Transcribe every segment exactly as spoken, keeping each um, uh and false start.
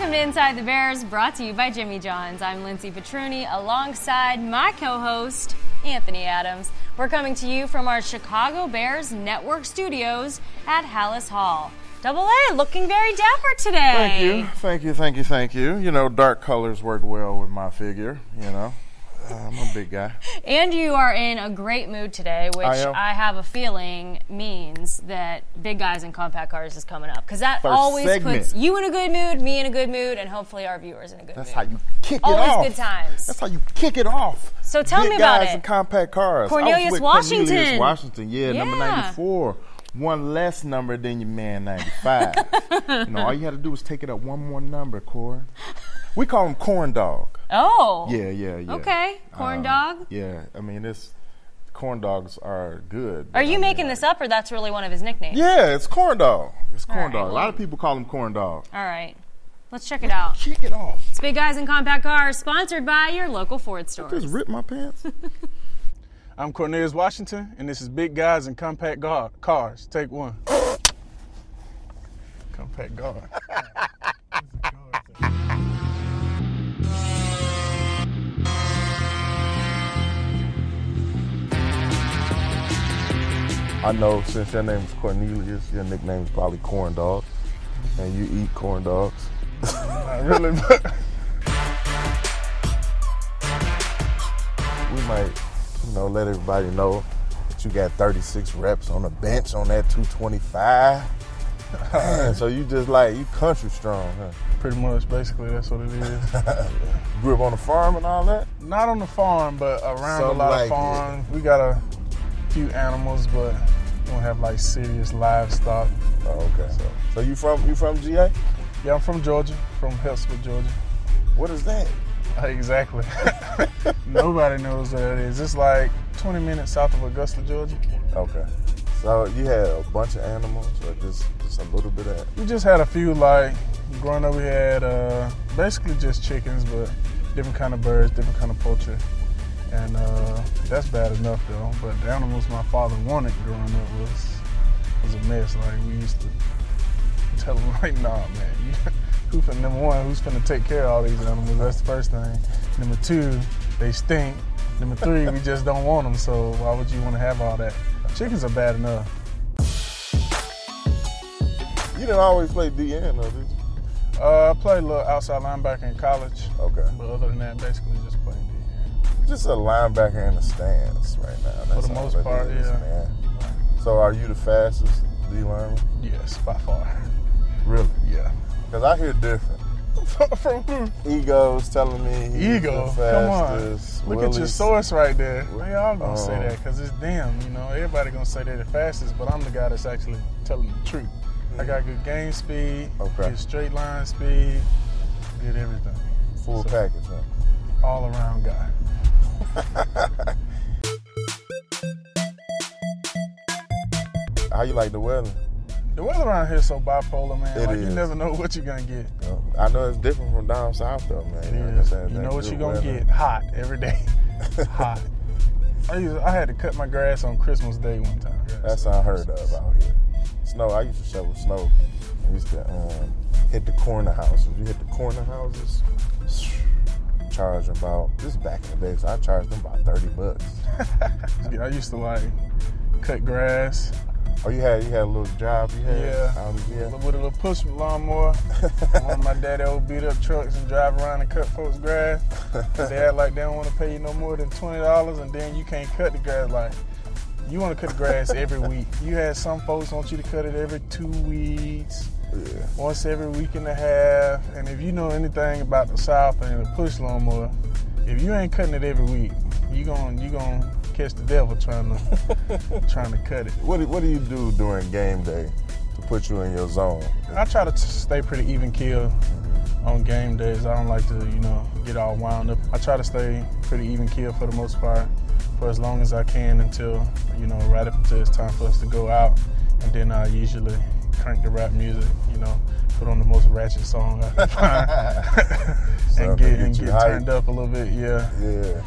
Welcome to Inside the Bears, brought to you by Jimmy John's. I'm Lindsay Petruni, alongside my co-host, Anthony Adams. We're coming to you from our Chicago Bears Network studios at Hallis Hall. Double A, looking very dapper today. Thank you, thank you, thank you, thank you. You know, dark colors work well with my figure, you know. Uh, I'm a big guy. And you are in a great mood today, which I, I have a feeling means that Big Guys in Compact Cars is coming up. Because that First always segment. puts you in a good mood, me in a good mood, and hopefully our viewers in a good That's mood. how you kick it Always off. good times. That's how you kick it off. So tell Big me about Guys it. in Compact Cars. Cornelius I was with Washington. Cornelius Washington, yeah, Yeah. number ninety-four. One less number than your man ninety-five. You know, all you had to do was take it up one more number, Cor. We call him Corn Dog. Oh. Yeah, yeah, yeah. Okay, corn Um, dog. Yeah, I mean, it's corn dogs are good. Are you I mean, making this up, or that's really one of his nicknames? Yeah, it's Corn Dog. It's Corn right, Dog. well- A lot of people call him Corn Dog. All right. Let's check it out. Kick it off. It's Big Guys in Compact Cars, sponsored by your local Ford stores. Just rip my pants. I'm Cornelius Washington, and this is Big Guys in Compact Gar- Cars. Take one. Compact Cars. I know since your name is Cornelius, your nickname is probably Corn Dog, and you eat corn dogs. Not really, but We might, you know, let everybody know that you got thirty-six reps on the bench on that two twenty-five. Man, so you just like, you country strong, huh? pretty much, basically, that's what it is. Grew up on the farm and all that? Not on the farm, but around Something a lot like of farms. We got a few animals, but we don't have like serious livestock. Oh, okay. So, so you from you from G A? Yeah, I'm from Georgia, from Hillsborough, Georgia. What is that? Exactly. Nobody knows what it is. It's like twenty minutes south of Augusta, Georgia. Okay. So you had a bunch of animals, or just just a little bit of? We just had a few, like, growing up we had uh, basically just chickens, but different kind of birds, different kind of poultry. And uh, that's bad enough, though. But the animals my father wanted growing up was was a mess. Like, we used to tell him, like, nah, man, you, who finna, number one, who's finna take care of all these animals? That's the first thing. Number two, they stink. Number three, we just don't want them, so why would you want to have all that? Chickens are bad enough. You didn't always play D N, though, did you? Uh, I played a little outside linebacker in college. Okay. But other than that, basically just playing D N. Just a linebacker in the stands right now. That's For the all most it part, is, yeah. Man. So are you the fastest D lineman? Yes, by far. Really? Yeah. Because I hear different. From who? Ego's telling me he's Ego. the Come on. fastest. Look at your Willie's- source right there. They all gonna say Um, that because it's them. You know, everybody gonna say they're the fastest, but I'm the guy that's actually telling the truth. I got good game speed, Okay. good straight line speed, good everything. Full So, package, huh? all around guy. How you like the weather? The weather around here is so bipolar, man. It like is. you never know what you're gonna get. You know, I know it's different from down south, though, man. It Like I is. said, You that know what good you're gonna weather. get? Hot every day. Hot. I, used, I had to cut my grass on Christmas Day one time. That's unheard of out here. Snow, I used to shovel snow. I used to um, hit the corner houses. You hit the corner houses, charge about, this is back in the day, so I charged them about thirty bucks. I used to like cut grass. Oh, you had you had a little job you had? Yeah. Out of- yeah. With a little push lawnmower. One of my daddy old beat up trucks and drive around and cut folks' grass. They act like they don't want to pay you no more than twenty dollars, and then you can't cut the grass. Like, you want to cut the grass every week. You had some folks want you to cut it every two weeks, Yeah. once every week and a half. And if you know anything about the South and the push lawnmower, if you ain't cutting it every week, you gon' you gon' catch the devil trying to trying to cut it. What do, what do you do during game day to put you in your zone? I try to t- stay pretty even keel on game days. I don't like to, you know, get all wound up. I try to stay pretty even keel for the most part for as long as I can until, you know, right up until it's time for us to go out. And then I usually crank the rap music, you know, put on the most ratchet song I can find and get, and get you get hyped. turned up a little bit, yeah. Yeah.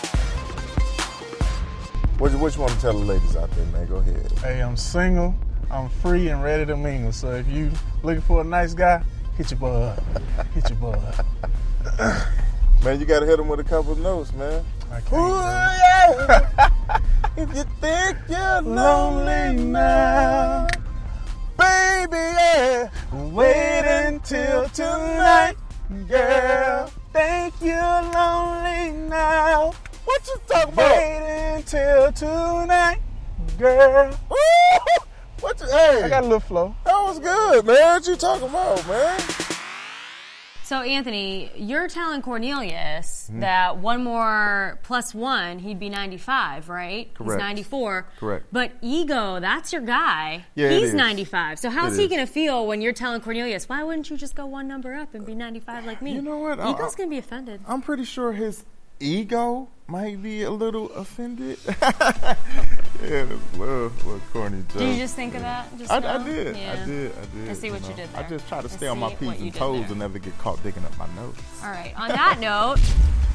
What, what you want to tell the ladies out there, man? Go ahead. Hey, I'm single, I'm free and ready to mingle. So if you looking for a nice guy, Hit your bud. Hit your bud. Man, you gotta hit him with a couple notes, man. I can't, Ooh, man. yeah. If you think you're lonely now, baby, yeah. Wait until tonight, girl. Think you're lonely now. What you talking about? Wait until tonight, girl. Ooh, what you, hey, I got a little flow. that was good, man. What you talking about, man? So, Anthony, you're telling Cornelius Mm-hmm. that one more plus one, he'd be ninety-five, right? Correct. He's ninety-four. Correct. But Ego, that's your guy. Yeah, it He's is. ninety-five. So how's It he is. going to feel when you're telling Cornelius, why wouldn't you just go one number up and be ninety-five like me? You know what? I- Ego's I- going to be offended. I'm pretty sure his ego might be a little offended. Yeah, that's a little, little corny joke. Did you just think of that? Just I, now? I did. Yeah. I did. I did. I see what you know. did I there. just try to I stay on my see P's what you and did toes there. and never get caught digging up my nose. All right. On that note,